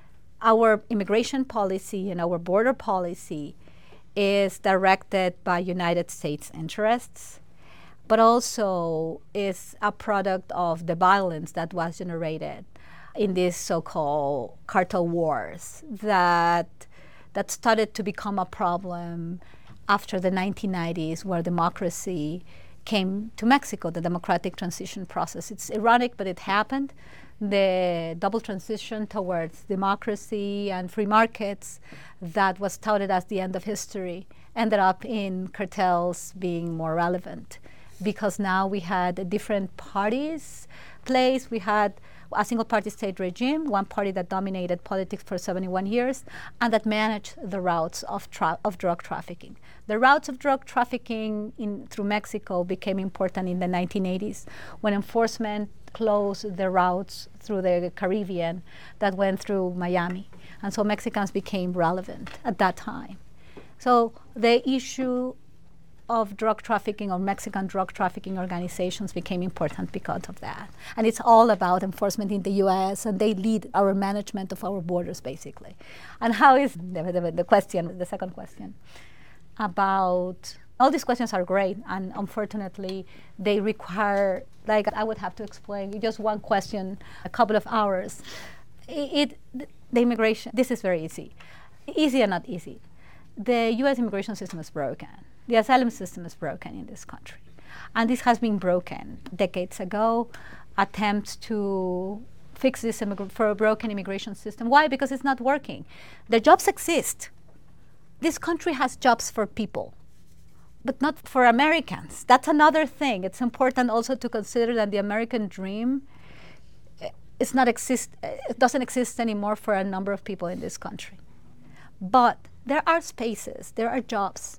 our immigration policy and our border policy is directed by United States interests, but also is a product of the violence that was generated in these so-called cartel wars that started to become a problem after the 1990s, where democracy came to Mexico, the democratic transition process. It's ironic, but it happened. The double transition towards democracy and free markets that was touted as the end of history ended up in cartels being more relevant, because now we had different parties placed. We had a single-party state regime, one party that dominated politics for 71 years, and that managed the routes of drug trafficking. The routes of drug trafficking through Mexico became important in the 1980s, when enforcement closed the routes through the Caribbean that went through Miami. And so Mexicans became relevant at that time. So the issue of drug trafficking, or Mexican drug trafficking organizations, became important because of that. And it's all about enforcement in the U.S., and they lead our management of our borders, basically. And how is the second question about, all these questions are great, and unfortunately, they require, I would have to explain just one question, a couple of hours. The immigration, this is very easy. Easy and not easy. The U.S. immigration system is broken. The asylum system is broken in this country. And this has been broken decades ago. Attempts to fix this for a broken immigration system. Why? Because it's not working. The jobs exist. This country has jobs for people, but not for Americans. That's another thing. It's important also to consider that the American dream it doesn't exist anymore for a number of people in this country. But there are spaces, there are jobs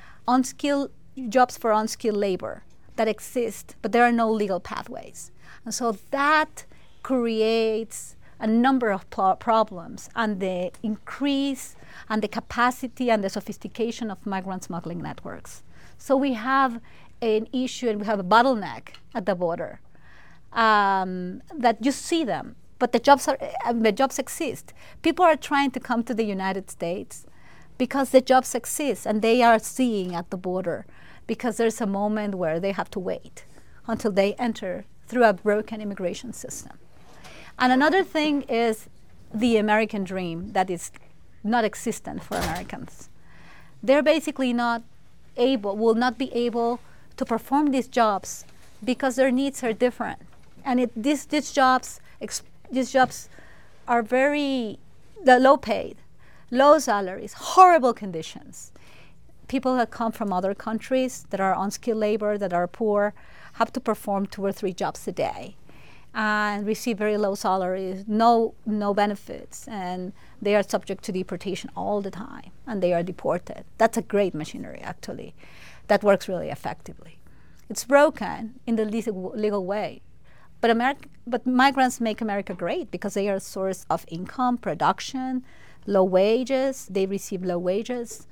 for unskilled labor that exist, but there are no legal pathways. And so that creates a number of problems, and the increase and the capacity and the sophistication of migrant smuggling networks. So we have an issue, and we have a bottleneck at the border that you see them, but the jobs exist. People are trying to come to the United States because the jobs exist, and they are seeing at the border, because there's a moment where they have to wait until they enter through a broken immigration system. And another thing is the American dream that is not existent for Americans. They're basically will not be able to perform these jobs because their needs are different. And these jobs are very low paid, low salaries, horrible conditions. People that come from other countries that are unskilled labor, that are poor, have to perform 2 or 3 jobs a day and receive very low salaries, no benefits, and they are subject to deportation all the time, and they are deported. That's a great machinery, actually, that works really effectively. It's broken in the legal way. But migrants make America great because they are a source of income, production, low wages. They receive low wages.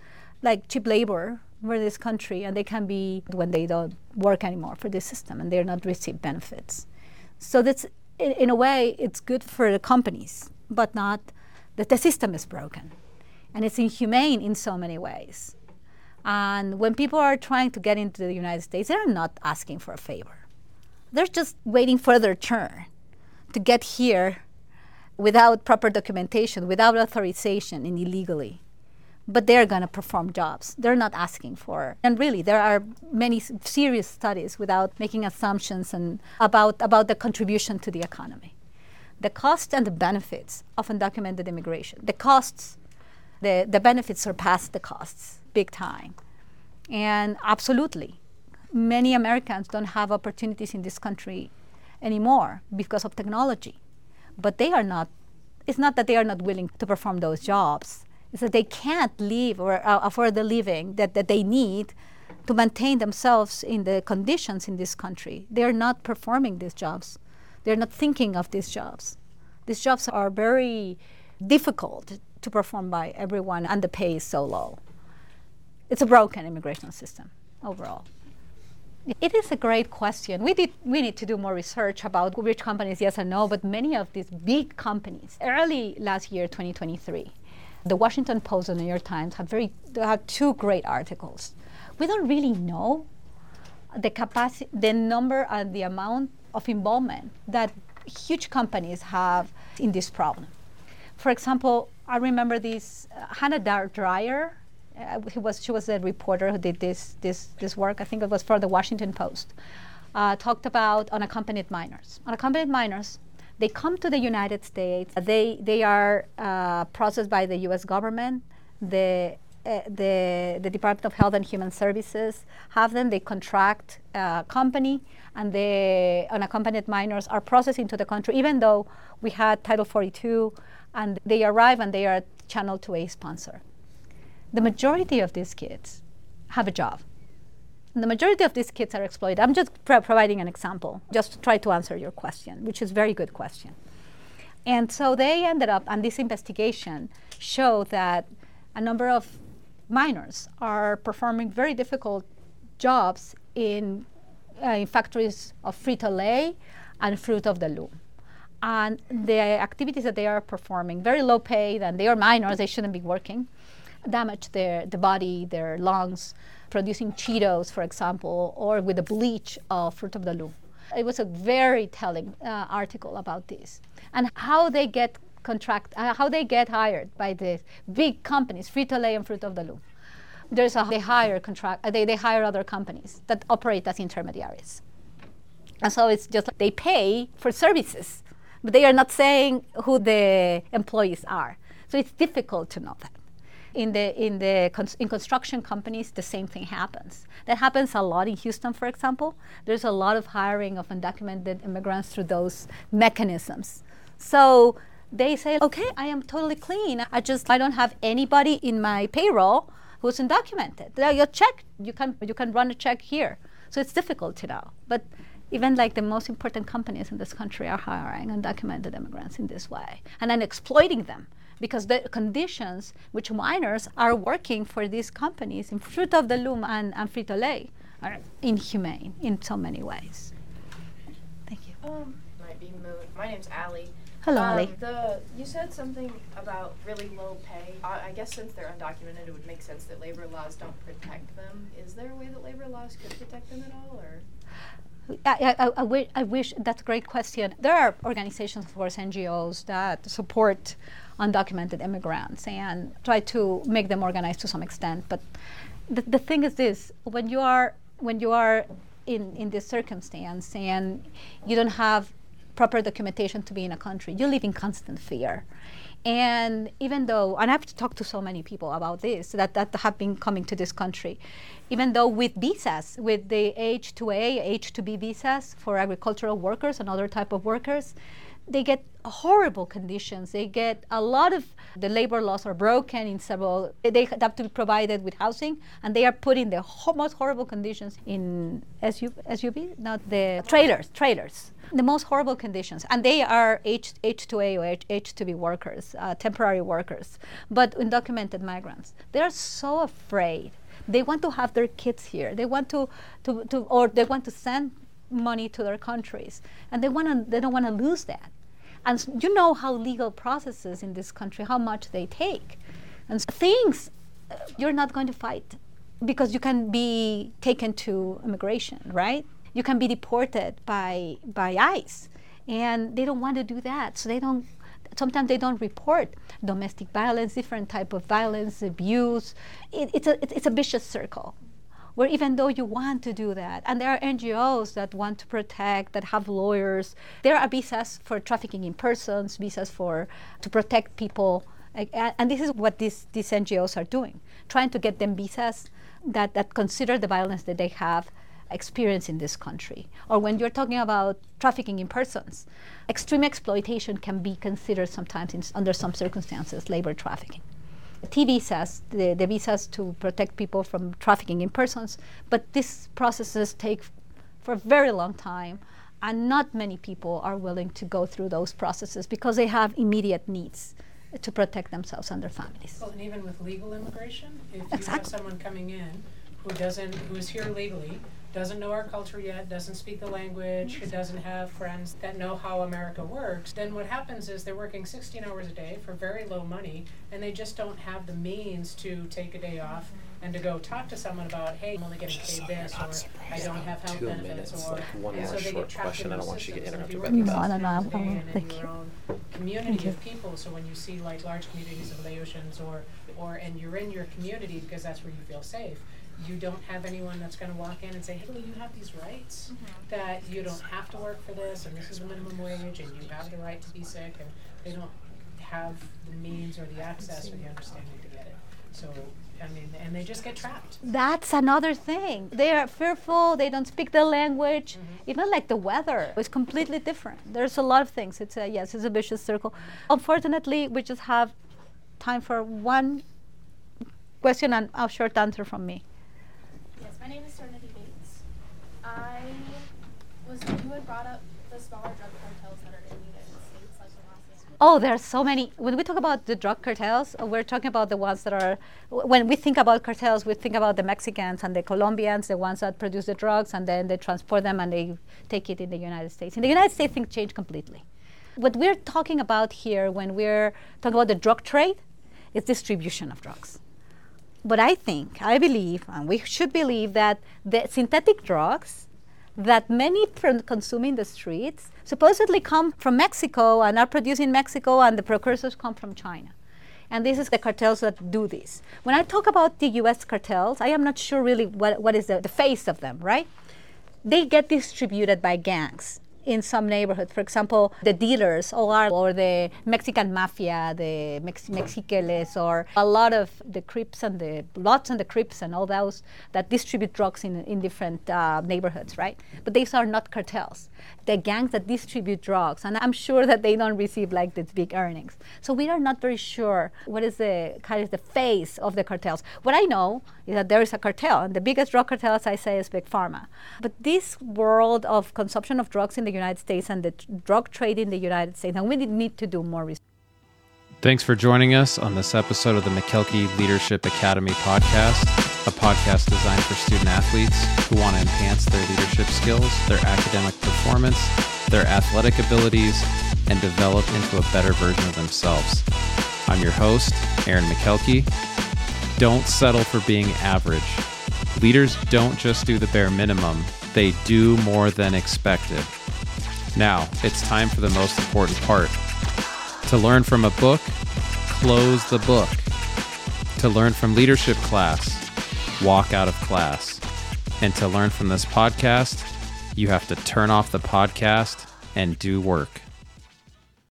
like cheap labor for this country, and they can be when they don't work anymore for this system and they're not receive benefits. So that's, in a way, it's good for the companies, but not that the system is broken. And it's inhumane in so many ways. And when people are trying to get into the United States, they're not asking for a favor. They're just waiting for their turn to get here without proper documentation, without authorization, and illegally. But they're going to perform jobs. They're not asking for. And really, there are many serious studies without making assumptions and about the contribution to the economy. The costs and the benefits of undocumented immigration. The costs, the benefits surpass the costs big time. And absolutely, many Americans don't have opportunities in this country anymore because of technology. But they are not, it's not that they are not willing to perform those jobs. It's that they can't live or afford the living that they need to maintain themselves in the conditions in this country. They are not performing these jobs. They're not thinking of these jobs. These jobs are very difficult to perform by everyone, and the pay is so low. It's a broken immigration system overall. It is a great question. We need to do more research about which companies, yes or no, but many of these big companies, early last year, 2023, the Washington Post and the New York Times have two great articles. We don't really know the number and the amount of involvement that huge companies have in this problem. For example, I remember this Hannah Dreier. She was a reporter who did this work. I think it was for the Washington Post. Talked about unaccompanied minors. Unaccompanied minors, they come to the United States. They are processed by the U.S. government. The Department of Health and Human Services have them. They contract a company, and the unaccompanied minors are processed into the country, even though we had Title 42, and they arrive and they are channeled to a sponsor. The majority of these kids have a job. And the majority of these kids are exploited. I'm just providing an example, just to try to answer your question, which is a very good question. And so they ended up, and this investigation showed that a number of minors are performing very difficult jobs in factories of Frito-Lay and Fruit of the Loom. And the activities that they are performing, very low paid, and they are minors, they shouldn't be working, damage the body, their lungs, producing Cheetos, for example, or with the bleach of Fruit of the Loom. It was a very telling article about this and how they get hired by the big companies, Frito-Lay and Fruit of the Loom. They hire other companies that operate as intermediaries. And so it's just like they pay for services, but they are not saying who the employees are. So it's difficult to know that. In construction companies, the same thing happens. That happens a lot in Houston, for example. There's a lot of hiring of undocumented immigrants through those mechanisms. So they say, okay, I am totally clean. I don't have anybody in my payroll who's undocumented. Your check, you can run a check here. So it's difficult to know. But even like the most important companies in this country are hiring undocumented immigrants in this way and then exploiting them, because the conditions which minors are working for these companies in Fruit of the Loom and Frito-Lay are inhumane in so many ways. Thank you. Might be moot. My name's Allie. Hello, Allie. You said something about really low pay. I guess since they're undocumented, it would make sense that labor laws don't protect them. Is there a way that labor laws could protect them at all, or? I wish, that's a great question. There are organizations, of course, NGOs that support undocumented immigrants and try to make them organized to some extent. But the thing is this: when you are in this circumstance and you don't have proper documentation to be in a country, you live in constant fear. And even though, and I've talked to so many people about this that have been coming to this country, even though with visas, with the H-2A, H-2B visas for agricultural workers and other type of workers, they get horrible conditions. They get a lot of the labor laws are broken in several. They have to be provided with housing, and they are put in the most horrible conditions in SUV, not the trailers. The most horrible conditions, and they are H2A or H2B workers, temporary workers, but undocumented migrants. They are so afraid. They want to have their kids here. They want to send money to their countries, and they don't want to lose that. And you know how legal processes in this country, how much they take, and things you're not going to fight because you can be taken to immigration, right? You can be deported by ICE, and they don't want to do that. So sometimes they don't report domestic violence, different type of violence, abuse. It's a vicious circle, where even though you want to do that, and there are NGOs that want to protect, that have lawyers, there are visas for trafficking in persons, visas to protect people, and this is what these NGOs are doing, trying to get them visas that consider the violence that they have experience in this country. Or when you're talking about trafficking in persons, extreme exploitation can be considered sometimes under some circumstances labor trafficking. T visas, the visas to protect people from trafficking in persons, but these processes take for a very long time, and not many people are willing to go through those processes because they have immediate needs to protect themselves and their families. Well, and even with legal immigration, if you Exactly. have someone coming in who is here legally, doesn't know our culture yet, doesn't speak the language, who doesn't have friends that know how America works, then what happens is they're working 16 hours a day for very low money, and they just don't have the means to take a day off and to go talk to someone about, hey, I'm only getting paid this, or I don't have health 2 benefits, minutes, or like one and more so they short get trapped question. in I those don't want you to get systems. And if interrupted you by work the No, in no, in thank your you. own community of people, so when you see like large communities of Laotians and you're in your community because that's where you feel safe, you don't have anyone that's going to walk in and say, hey, well, you have these rights, that you don't have to work for this, and this is the minimum wage, and you have the right to be sick, and they don't have the means or the access or the understanding to get it. So, I mean, and they just get trapped. That's another thing. They are fearful, they don't speak the language, even like the weather is completely different. There's a lot of things. It's a vicious circle. Unfortunately, we just have time for one question and a short answer from me. Yes, my name is Serenity Bates. You had brought up the smaller drug cartels that are in the United States, like the Los Angeles. Oh, there are so many. When we talk about the drug cartels, we're talking about the ones that are, when we think about cartels, we think about the Mexicans and the Colombians, the ones that produce the drugs, and then they transport them and they take it in the United States. In the United States, things change completely. What we're talking about here when we're talking about the drug trade is distribution of drugs. But I believe, and we should believe, that the synthetic drugs that many consume in the streets supposedly come from Mexico and are produced in Mexico, and the precursors come from China. And this is the cartels that do this. When I talk about the US cartels, I am not sure really what is the face of them, right? They get distributed by gangs in some neighborhoods. For example, the dealers or the Mexican mafia, the Mexiqueles, or a lot of the Crips and the Bloods and the Crips and all those that distribute drugs in different neighborhoods, right? But these are not cartels. The gangs that distribute drugs, and I'm sure that they don't receive like these big earnings. So we are not very sure what is the face of the cartels. What I know is that there is a cartel, and the biggest drug cartel, as I say, is Big Pharma. But this world of consumption of drugs in the United States and the drug trade in the United States, and we need to do more research. Thanks for joining us on this episode of the McKelkey Leadership Academy podcast, a podcast designed for student athletes who want to enhance their leadership skills, their academic performance, their athletic abilities, and develop into a better version of themselves. I'm your host, Aaron McKelkey. Don't settle for being average. Leaders don't just do the bare minimum, they do more than expected. Now, it's time for the most important part. To learn from a book, close the book. To learn from leadership class, walk out of class. And to learn from this podcast, you have to turn off the podcast and do work.